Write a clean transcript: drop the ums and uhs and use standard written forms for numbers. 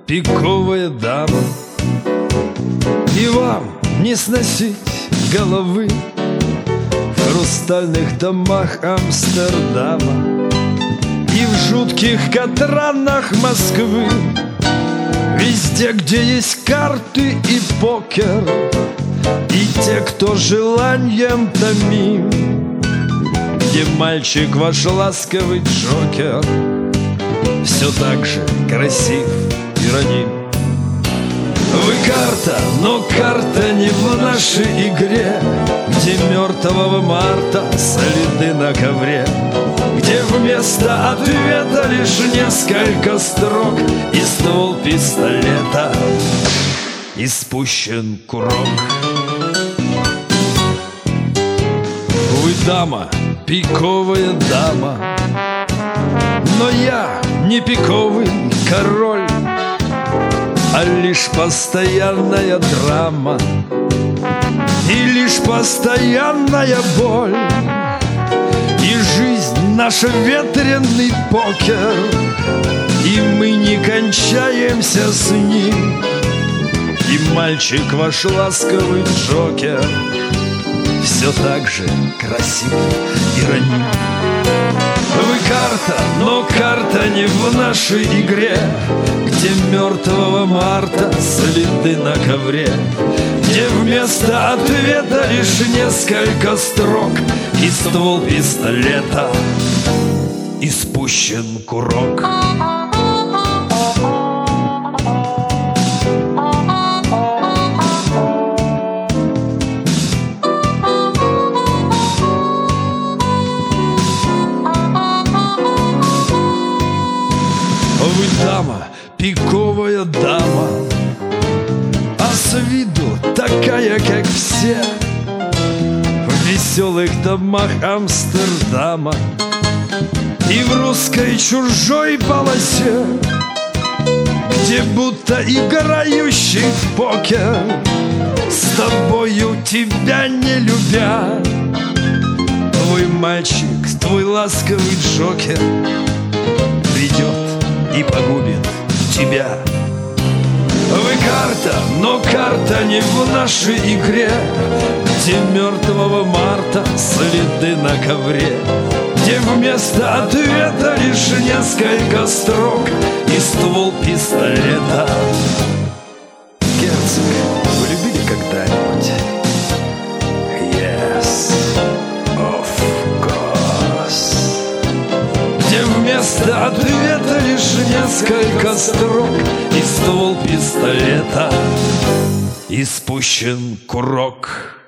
пиковая дама. И вам не сносить головы в хрустальных домах Амстердама и в жутких катранах Москвы. Везде, где есть карты и покер, и те, кто желанием томим, где мальчик ваш ласковый Джокер все так же красив и раним. Вы карта, но карта не в нашей игре, где мертвого марта следы на ковре, где вместо ответа лишь несколько строк и ствол пистолета, и спущен курок. Вы дама, пиковая дама, но я не пиковый король, а лишь постоянная драма и лишь постоянная боль. И жизнь наша ветреный покер, и мы не кончаемся с ним. И мальчик ваш ласковый Джокер все так же красив и раним. Вы карта, но карта не в нашей игре, где мертвого марта следы на ковре, где вместо ответа лишь несколько строк и ствол пистолета, и спущен курок. Вы дама, пиковая дама, а с виду такая, как все, в веселых домах Амстердама и в русской чужой полосе, где будто играющий в покер, с тобою тебя не любя, твой мальчик, твой ласковый Джокер придет и погубит тебя. Вы карта, но карта не в нашей игре, где мертвого марта следы на ковре, где вместо ответа лишь несколько строк и ствол пистолета. Герцог, вы любили когда-нибудь? Yes, of course. Где вместо ответа лишь несколько строк и ствол пистолета, и спущен курок.